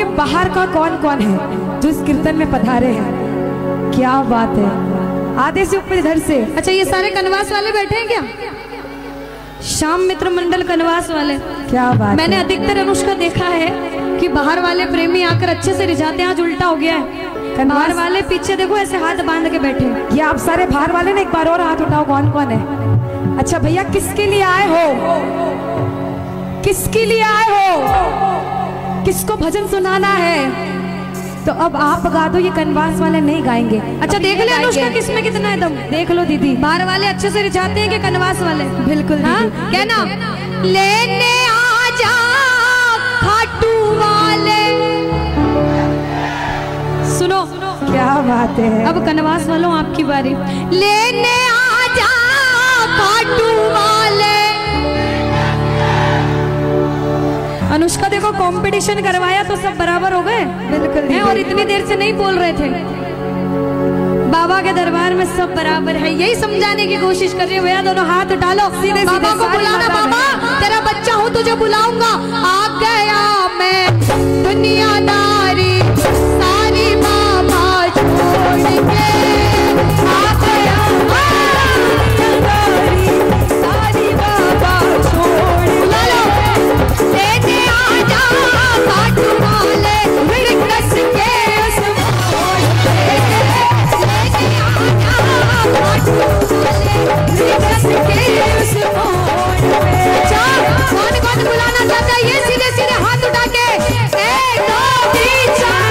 कि बाहर का कौन कौन है जो इस कीर्तन में पधारे हैं? क्या बात है, आधे से ऊपर इधर से। अच्छा, ये सारे कनवास वाले बैठे हैं क्या? श्याम मित्र मंडल कनवास वाले। क्या बात मैंने है। अधिकतर अनुष्का देखा है कि बाहर वाले प्रेमी आकर अच्छे से रिझाते हैं, आज उल्टा हो गया है। बाहर वाले पीछे देखो ऐसे हाथ बांध के बैठे हैं। ये आप सारे बाहर वाले ना एक बार और हाथ उठाओ, कौन कौन है? अच्छा भैया, किसके लिए आए हो? किसके लिए आए हो? किसको भजन सुनाना है? तो अब आप गा दो, ये कनवास वाले नहीं गाएंगे। अच्छा, देख ले अनुष्का किसमें कितना है दम। देख लो दीदी, बाहर वाले अच्छे से रिझाते हैं कि कनवास वाले? बिल्कुल। हाँ, कहना लेने आजा खाटू वाले। सुनो, क्या बात है। अब कनवास वालों आपकी बारी। लेने आजा खाटू वाले। अनुष्का देखो, कंपटीशन करवाया तो सब बराबर हो गए। बिल्कुल हैं, और इतनी देर से नहीं बोल रहे थे। बाबा के दरबार में सब बराबर है, यही समझाने की कोशिश कर रही है। भैया दोनों हाथ उठा लो, सीधे बाबा सीधे को बुलाना। बाबा तेरा बच्चा हूँ, तुझे बुलाऊंगा। आ गया मैं दुनियादारी सारी बाबा छोड़ के। आ गया सारी बाबा छोड़ लेने आजा खाटू वाले रिंगस के उस मोड़ पे। लेने आजा खाटू वाले रिंगस के उस मोड़ पे। अच्छा, कौन कौन बुलाना चाहता है? ये सीधे सीधे हाथ उठा के 1 2 3 4।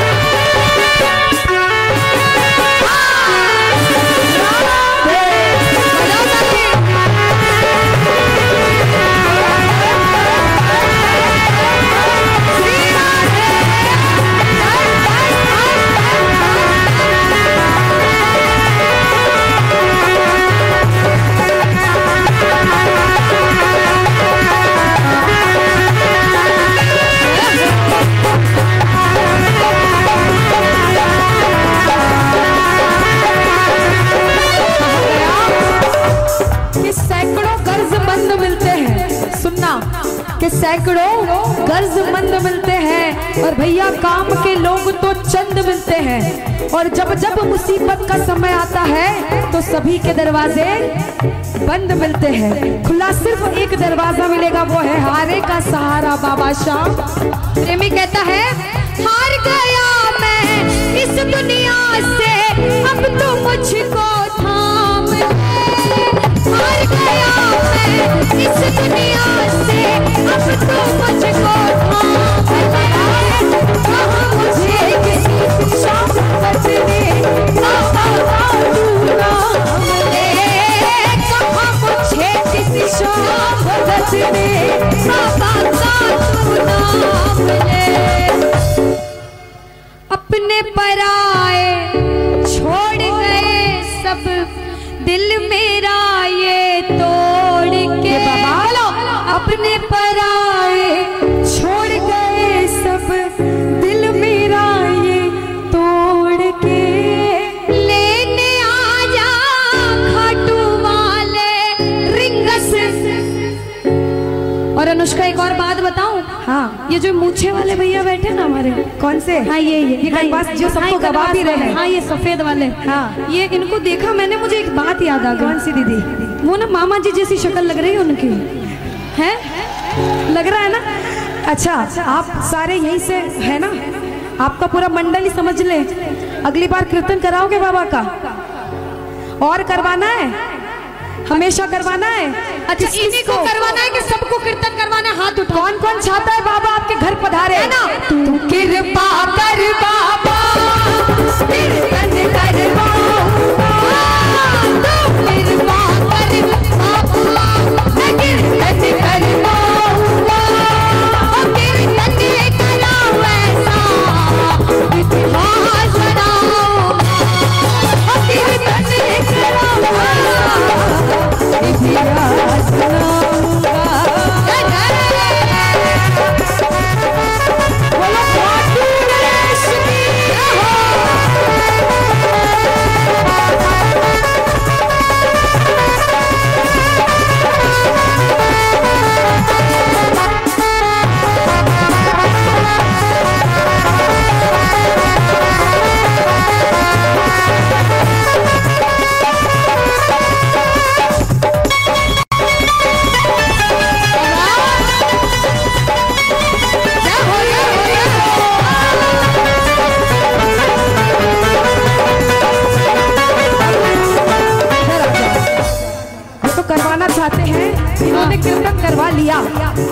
कि सैकड़ों गर्जमंद मिलते हैं और भैया काम के लोग तो चंद मिलते हैं। और जब जब मुसीबत का समय आता है तो सभी के दरवाजे बंद मिलते हैं। खुला सिर्फ एक दरवाजा मिलेगा, वो है हारे का सहारा बाबा श्याम। प्रेमी कहता है, हार गया मैं इस दुनिया से, अब तो मुझको थाम ले। हार गया मैं इस दुनिया से, अब तो मुझको थाम ले। कहाँ मुझे किसी शौकत ने बाबा का तू नाम ले। कहाँ मुझे किसी शौकत ने बाबा का तू नाम ले। अपने पराए छोड़ गए सब, दिल मेरा ये तोड़ के। अपने पराए छोड़ गए सब, दिल मेरा ये तोड़ के। लेने आजा खाटू वाले रिंगस। और अनुष्का एक और बात बताऊं? हाँ, ये जो मूछे वाले भैया बैठे ना हमारे, कौन से? हाँ ये कनवास जो सबको गवा भी रहे हैं। हाँ, ये सफेद वाले। हाँ, ये इनको देखा मैंने, मुझे एक बात याद आ गई। कौन सी दीदी? वो ना मामा जी जैसी शक्ल लग रही है उनकी, है लग रहा है ना? अच्छा, आप सारे यहीं से है ना? आपका पूरा मंडल ही समझ ले। अगली बार कीर्तन कराओगे बाबा का? और करवाना है? हमेशा करवाना है? अच्छा, इन्हीं को करवाना है कि सबको कीर्तन करवाना है? हाथ उठाओ। कौन कौन चाहता है बाबा आपके घर पधारे? है ना? तू कृपा कर बाबा, कीर्तन करवाऊंगा। तू कृपा कर बाबा, मैं कीर्तन करवाऊंगा। कीर्तन कराओ ऐसा इतिहास बनाऊंगा। कीर्तन कराओ इतिहास बनाऊंगा। बोलो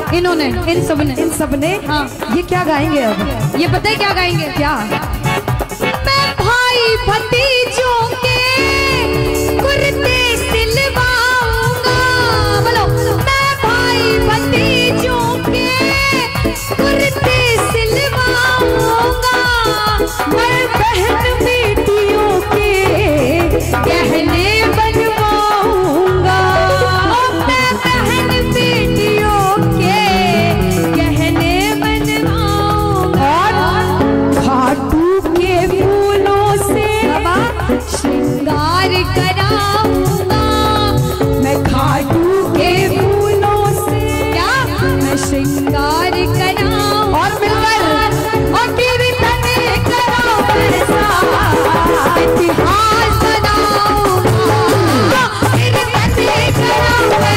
इन्होंने, इन सब ने। हाँ, ये क्या गाएंगे अब? ये पता है क्या गाएंगे? क्या? मैं भाई भतीजों के कुर्ते सिलवाऊंगा। बोलो, मैं भाई भतीजों के कुर्ते सिलवाऊंगा। मैं बहन बेटियों के गहने बनवाऊंगा। मैं बहन बेटियों के गहने बनवाऊंगा। और खाटू के फूलों से श्रृंगार कराऊंगा। मैं खाटू के फूलों से क्या? मैं श्रृंगार कराऊंगा। और मिलकर और कीर्तन कराऊंगा, इतिहास बनाऊंगा। कीर्तन कराऊंगा,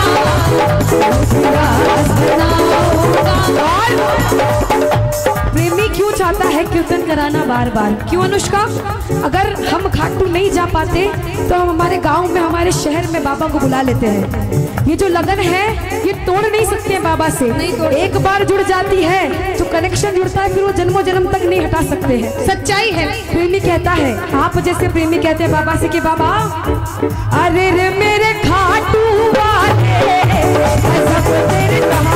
इतिहास बनाऊंगा। प्रेमी क्यों चाहता है कीर्तन कराना बार बार? क्यों अनुष्का? अगर हम खाटू नहीं जा पाते तो हम हमारे गांव में, हमारे शहर में बाबा को बुला लेते हैं। ये जो लगन है ये तोड़ नहीं सकते हैं बाबा से। एक बार जुड़ जाती है जो कनेक्शन जुड़ता है फिर वो जन्मों जन्म तक नहीं हटा सकते हैं। सच्चाई है। प्रेमी कहता है, आप जैसे प्रेमी कहते हैं बाबा से कि बाबा अरे रे मेरे खाटू वाले, सब तेरे